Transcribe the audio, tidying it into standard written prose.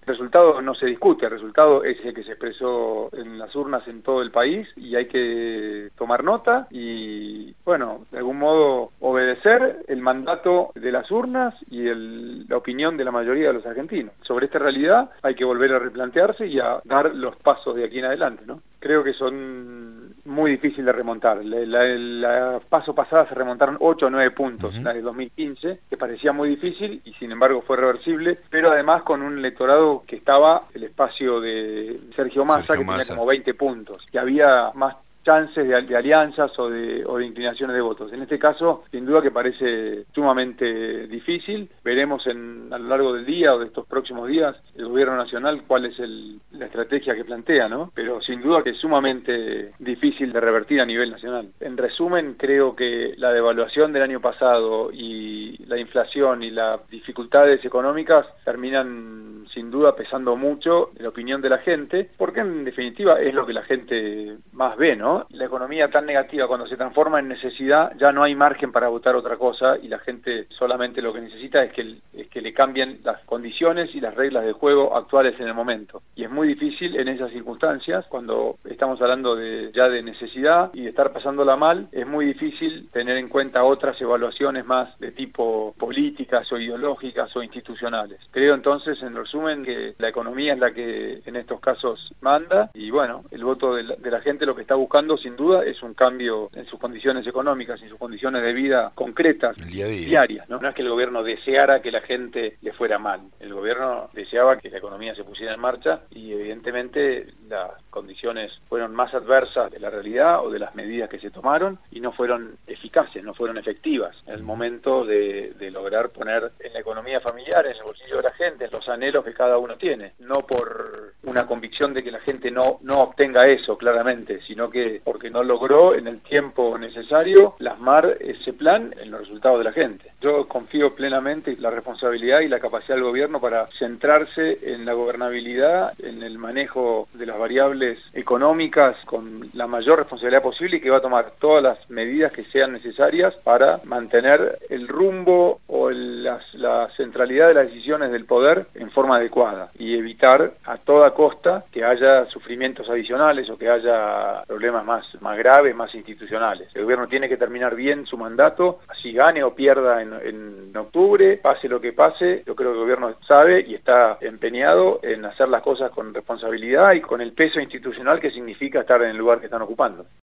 El resultado no se discute, el resultado es el que se expresó en las urnas en todo el país y hay que tomar nota y, bueno, de algún modo obedecer el mandato de las urnas y la opinión de la mayoría de los argentinos. Sobre esta realidad hay que volver a replantearse y a dar los pasos de aquí en adelante, ¿no? Creo que son muy difíciles de remontar. La paso pasada se remontaron 8 o 9 puntos, la de 2015, que parecía muy difícil y sin embargo fue reversible, pero además con un electorado que estaba el espacio de Sergio Massa, que tenía como 20 puntos, que había más chances de alianzas o de inclinaciones de votos. En este caso, sin duda que parece sumamente difícil. Veremos a lo largo del día o de estos próximos días el gobierno nacional cuál es la estrategia que plantea, ¿no? Pero sin duda que es sumamente difícil de revertir a nivel nacional. En resumen, creo que la devaluación del año pasado y la inflación y las dificultades económicas terminan sin duda pesando mucho en la opinión de la gente, porque en definitiva es lo que la gente más ve, ¿no? La economía tan negativa cuando se transforma en necesidad ya no hay margen para votar otra cosa y la gente solamente lo que necesita es que le cambien las condiciones y las reglas de juego actuales en el momento. Y es muy difícil en esas circunstancias, cuando estamos hablando ya de necesidad y de estar pasándola mal, es muy difícil tener en cuenta otras evaluaciones más de tipo políticas o ideológicas o institucionales. Creo entonces, en resumen, que la economía es la que en estos casos manda y bueno, el voto de la gente lo que está buscando sin duda es un cambio en sus condiciones económicas, en sus condiciones de vida concretas, diarias, ¿no? No es que el gobierno deseara que la gente le fuera mal, el gobierno deseaba que la economía se pusiera en marcha y evidentemente las condiciones fueron más adversas de la realidad o de las medidas que se tomaron y no fueron eficaces, no fueron efectivas en el momento de lograr poner en la economía familiar, en el bolsillo de la gente, en los anhelos que cada uno tiene, no por una convicción de que la gente no obtenga eso claramente, sino que porque no logró en el tiempo necesario plasmar ese plan en los resultados de la gente. Yo confío plenamente en la responsabilidad y la capacidad del gobierno para centrarse en la gobernabilidad, en el manejo de las variables económicas con la mayor responsabilidad posible y que va a tomar todas las medidas que sean necesarias para mantener el rumbo o la centralidad de las decisiones del poder en forma adecuada y evitar a toda costa que haya sufrimientos adicionales o que haya problemas más graves, más institucionales. El gobierno tiene que terminar bien su mandato, así gane o pierda en octubre, pase lo que pase, yo creo que el gobierno sabe y está empeñado en hacer las cosas con responsabilidad y con el peso institucional que significa estar en el lugar que están ocupando.